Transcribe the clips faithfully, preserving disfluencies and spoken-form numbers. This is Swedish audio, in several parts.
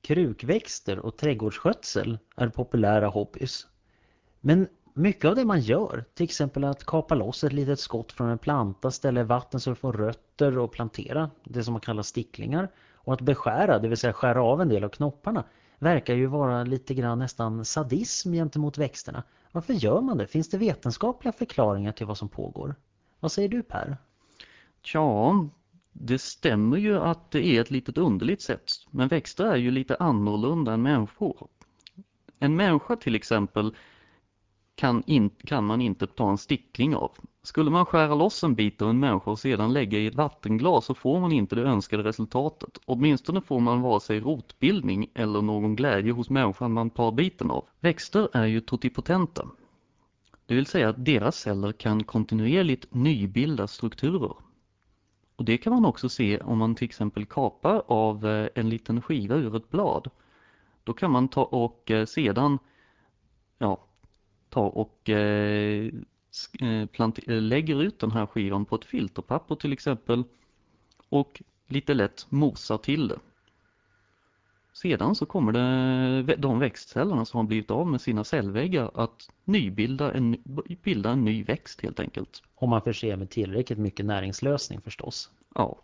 Krukväxter och trädgårdsskötsel är populära hobbys. Men mycket av det man gör, till exempel att kapa loss ett litet skott från en planta, ställa i vatten så det får rötter och plantera, det som man kallar sticklingar, och att beskära, det vill säga skära av en del av knopparna, verkar ju vara lite grann nästan sadism gentemot växterna. Varför gör man det? Finns det vetenskapliga förklaringar till vad som pågår? Vad säger du, Per? Ja, det stämmer ju att det är ett litet underligt sätt. Men växter är ju lite annorlunda än människor. En människa till exempel kan, in, kan man inte ta en stickling av. Skulle man skära loss en bit av en människa och sedan lägga i ett vattenglas så får man inte det önskade resultatet. Åtminstone får man vare sig rotbildning eller någon glädje hos människan man tar biten av. Växter är ju totipotenta. Det vill säga att deras celler kan kontinuerligt nybilda strukturer. Och det kan man också se om man till exempel kapar av en liten skiva ur ett blad. Då kan man ta och sedan ja, ta och eh, plant- lägger ut den här skivan på ett filterpapper till exempel och lite lätt mosar till det. Sedan så kommer det, de växtcellerna som har blivit av med sina cellväggar att nybilda en, bilda en ny växt helt enkelt. Om man förser med tillräckligt mycket näringslösning förstås. Ja.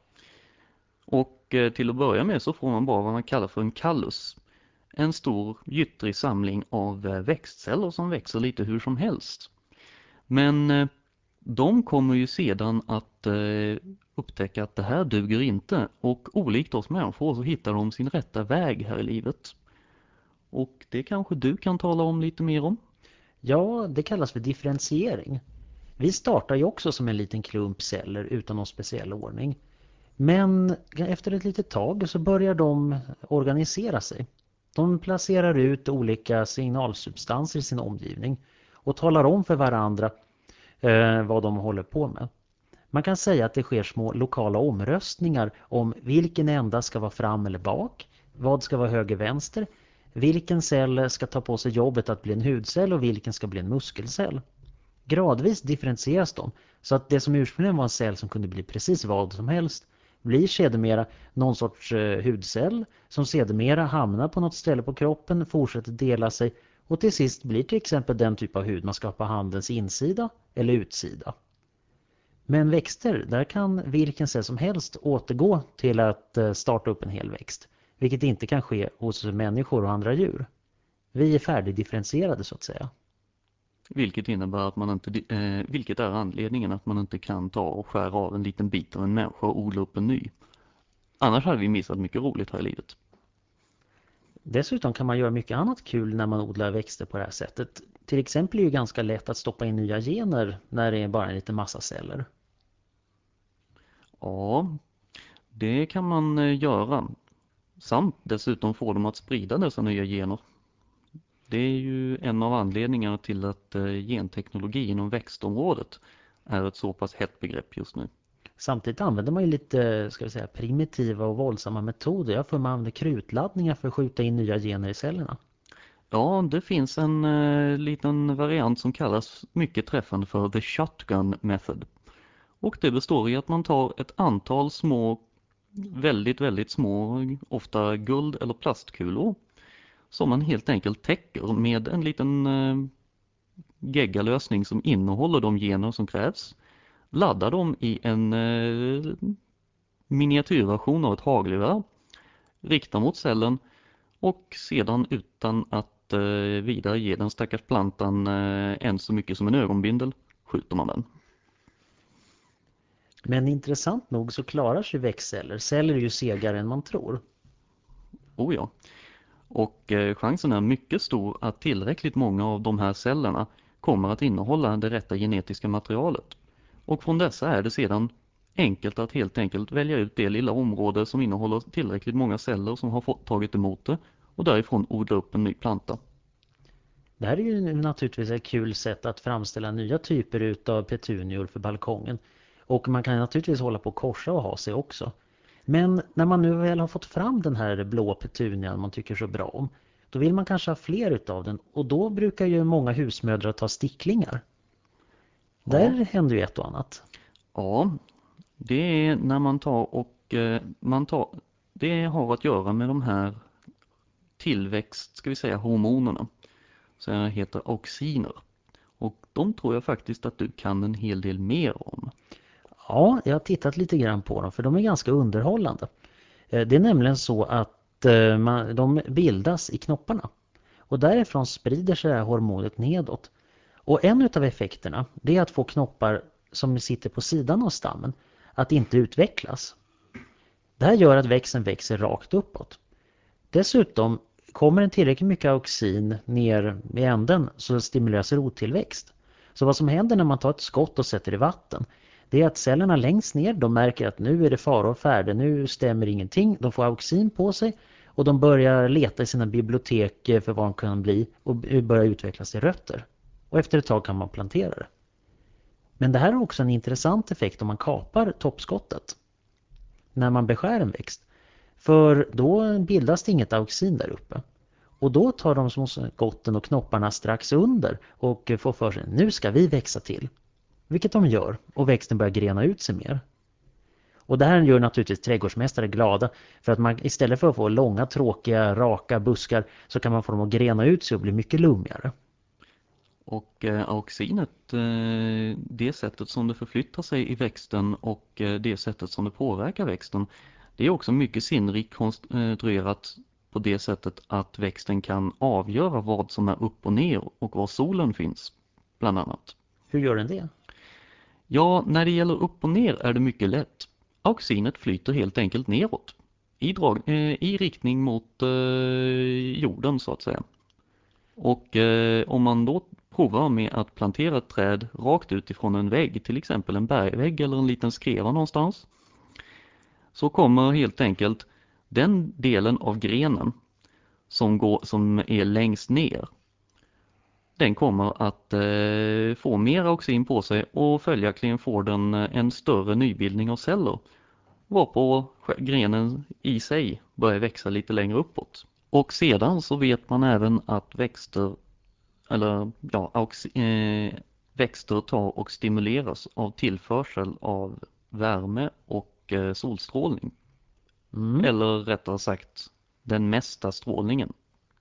Och eh, till att börja med så får man bara vad man kallar för en kallus. En stor gyttrig samling av eh, växtceller som växer lite hur som helst. Men eh, de kommer ju sedan att eh, upptäcka att det här duger inte. Och olikt oss människor så hittar de sin rätta väg här i livet. Och det kanske du kan tala om lite mer om? Ja, det kallas för differentiering. Vi startar ju också som en liten klump celler utan någon speciell ordning. Men efter ett litet tag så börjar de organisera sig. De placerar ut olika signalsubstanser i sin omgivning och talar om för varandra eh, vad de håller på med. Man kan säga att det sker små lokala omröstningar om vilken ända ska vara fram eller bak, vad ska vara höger-vänster, vilken cell ska ta på sig jobbet att bli en hudcell och vilken ska bli en muskelcell. Gradvis differentieras de så att det som ursprungligen var en cell som kunde bli precis vad som helst blir sedermera någon sorts eh, hudcell som sedermera hamnar på något ställe på kroppen, fortsätter dela sig och till sist blir till exempel den typ av hud man ska ha på handens insida eller utsida. Men växter, där kan vilken cell som helst återgå till att eh, starta upp en hel växt, vilket inte kan ske hos människor och andra djur. Vi är färdigdifferentierade så att säga. Vilket innebär att man inte, eh, vilket är anledningen att man inte kan ta och skära av en liten bit av en människa och odla upp en ny. Annars hade vi missat mycket roligt här i livet. Dessutom kan man göra mycket annat kul när man odlar växter på det här sättet. Till exempel är det ju ganska lätt att stoppa in nya gener när det är bara en liten massa celler. Ja, det kan man eh, göra. Samt dessutom få dem att sprida dessa nya gener. Det är ju en av anledningarna till att eh, genteknologi inom växtområdet är ett så pass hett begrepp just nu. Samtidigt använder man ju lite ska vi säga, primitiva och våldsamma metoder. Jag får man använder krutladdningar för att skjuta in nya gener i cellerna. Ja, det finns en eh, liten variant som kallas mycket träffande för the shotgun method. Och det består i att man tar ett antal små, väldigt, väldigt små, ofta guld- eller plastkulor som man helt enkelt täcker med en liten eh, geggalösning som innehåller de gener som krävs. Laddar dem i en eh, miniatyrversion av ett hagelgevär, riktar mot cellen och sedan utan att eh, vidare ge den stackars plantan eh, än så mycket som en ögonbindel skjuter man den. Men intressant nog så klarar sig växtceller. Celler är ju segare än man tror. Oh ja. Och eh, chansen är mycket stor att tillräckligt många av de här cellerna kommer att innehålla det rätta genetiska materialet. Och från dessa är det sedan enkelt att helt enkelt välja ut det lilla område som innehåller tillräckligt många celler som har fått tagit emot det och därifrån odla upp en ny planta. Det här är ju naturligtvis ett kul sätt att framställa nya typer utav petunior för balkongen. Och man kan naturligtvis hålla på att korsa och ha sig också. Men när man nu väl har fått fram den här blå petunian man tycker så bra om, då vill man kanske ha fler utav den. Och då brukar ju många husmödrar ta sticklingar. Där Ja, händer ju ett och annat. ja, det är när man tar och eh, man tar, det har att göra med de här tillväxt, ska vi säga, hormonerna. Så det heter auxiner. Och de tror jag faktiskt att du kan en hel del mer om. Ja, jag har tittat lite grann på dem för de är ganska underhållande. Eh, Det är nämligen så att eh, man, de bildas i knopparna. Och därifrån sprider sig det här hormonet nedåt. Och en utav effekterna det är att få knoppar som sitter på sidan av stammen att inte utvecklas. Det här gör att växten växer rakt uppåt. Dessutom kommer en tillräckligt mycket auxin ner i änden så stimuleras rottillväxt. Så vad som händer när man tar ett skott och sätter i vatten det är att cellerna längst ner de märker att nu är det fara och färde, nu stämmer ingenting. De får auxin på sig och de börjar leta i sina bibliotek för vad de kan bli och börjar utvecklas till rötter. Och efter ett tag kan man plantera det. Men det här har också en intressant effekt om man kapar toppskottet när man beskär en växt. För då bildas det inget auxin där uppe. Och då tar de små skotten och knopparna strax under och får för sig, nu ska vi växa till. Vilket de gör och växten börjar grena ut sig mer. Och det här gör naturligtvis trädgårdsmästare glada för att man istället för att få långa, tråkiga, raka buskar så kan man få dem att grena ut sig och bli mycket lummigare. Och eh, auxinet, eh, det sättet som det förflyttar sig i växten och eh, det sättet som det påverkar växten, det är också mycket sinnrikt konstruerat på det sättet att växten kan avgöra vad som är upp och ner och var solen finns, bland annat. Hur gör den det? Ja, när det gäller upp och ner är det mycket lätt. Auxinet flyter helt enkelt neråt, i, drag, eh, i riktning mot eh, jorden så att säga. Och eh, om man då provar med att plantera ett träd rakt utifrån en vägg, till exempel en bergvägg eller en liten skreva någonstans, så kommer helt enkelt den delen av grenen som, går, som är längst ner, den kommer att eh, få mer auxin på sig och följaktligen får den en större nybildning av celler, varpå grenen i sig börjar växa lite längre uppåt. Och sedan så vet man även att växter eller ja, aux, eh, växter tar och stimuleras av tillförsel av värme och eh, solstrålning. Mm. Eller rättare sagt den mesta strålningen.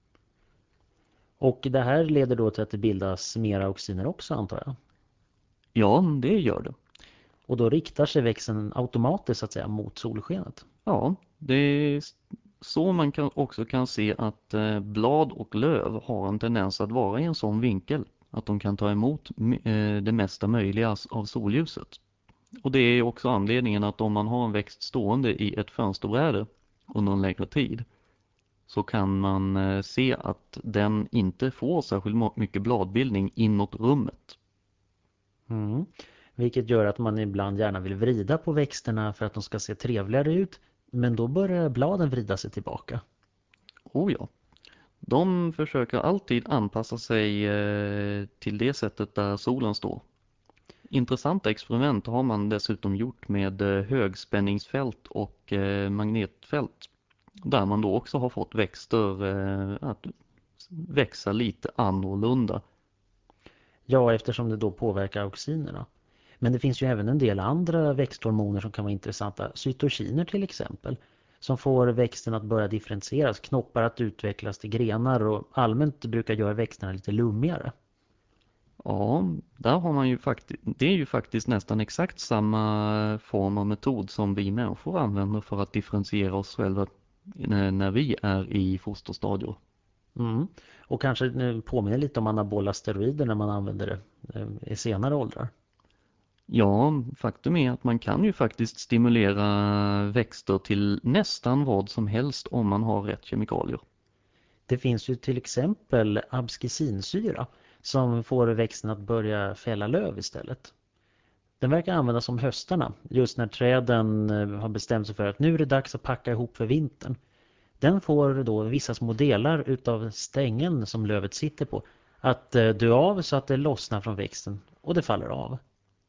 Och det här leder då till att det bildas mer auxiner också antar jag. Ja, det gör det. Och då riktar sig växten automatiskt så att säga mot solskenet. Ja, det är så man kan också kan se att eh, blad och löv har en tendens att vara i en sån vinkel att de kan ta emot eh, det mesta möjliga av solljuset. Och det är också anledningen att om man har en växt stående i ett fönsterbräde under en längre tid så kan man eh, se att den inte får särskilt mycket bladbildning inåt rummet. Mm. Vilket gör att man ibland gärna vill vrida på växterna för att de ska se trevligare ut. Men då börjar bladen vrida sig tillbaka. Oh ja. De försöker alltid anpassa sig eh, till det sättet där solen står. Intressanta experiment har man dessutom gjort med eh, högspänningsfält och eh, magnetfält. Där man då också har fått växter eh, att växa lite annorlunda. Ja, eftersom det då påverkar auxinerna. Men det finns ju även en del andra växthormoner som kan vara intressanta. Cytokiner till exempel. Som får växten att börja differentieras. Knoppar att utvecklas till grenar och allmänt brukar göra växterna lite lummigare. Ja, där har man ju faktiskt, det är ju faktiskt nästan exakt samma form av metod som vi människor använder för att differentiera oss själva när vi är i fosterstadier. Mm. Och kanske påminner lite om anabola steroider när man använder det i senare åldrar. Ja, faktum är att man kan ju faktiskt stimulera växter till nästan vad som helst om man har rätt kemikalier. Det finns ju till exempel abscisinsyra som får växten att börja fälla löv istället. Den verkar användas som höstarna just när träden har bestämt sig för att nu är det dags att packa ihop för vintern. Den får då vissa små delar utav stängeln som lövet sitter på att dö av så att det lossnar från växten och det faller av.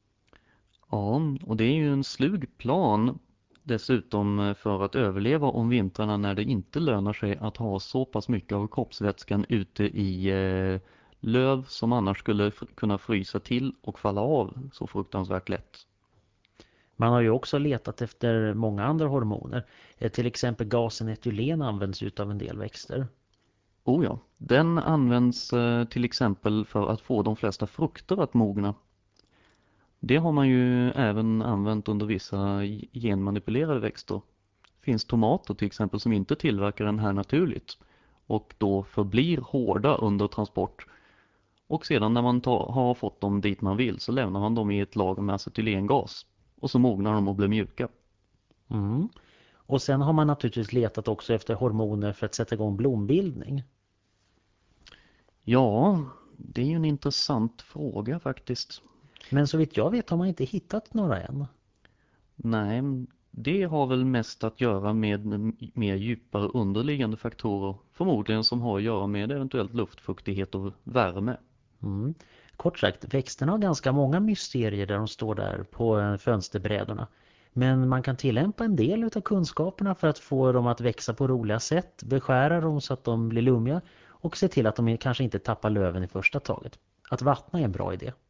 Ja, och det är ju en slug plan dessutom för att överleva om vintrarna när det inte lönar sig att ha så pass mycket av kroppsvätskan ute i eh, löv som annars skulle kunna frysa till och falla av så fruktansvärt lätt. Man har ju också letat efter många andra hormoner. Till exempel gasen etylen används utav en del växter. Oh ja, den används eh, till exempel för att få de flesta frukter att mogna. Det har man ju även använt under vissa genmanipulerade växter. Det finns tomater till exempel som inte tillverkar den här naturligt och då förblir hårda under transport. Och sedan när man tar, har fått dem dit man vill så lämnar man dem i ett lager med acetylengas och så mognar de och blir mjuka. Mm. Och sen har man naturligtvis letat också efter hormoner för att sätta igång blombildning. Ja, det är ju en intressant fråga faktiskt. Men så vitt jag vet har man inte hittat några än. Nej, det har väl mest att göra med mer djupare underliggande faktorer, förmodligen som har att göra med eventuellt luftfuktighet och värme. Mm. Kort sagt, växterna har ganska många mysterier där de står där på eh, fönsterbrädorna. Men man kan tillämpa en del av kunskaperna för att få dem att växa på roliga sätt, beskära dem så att de blir lummiga och se till att de kanske inte tappar löven i första taget. Att vattna är en bra idé.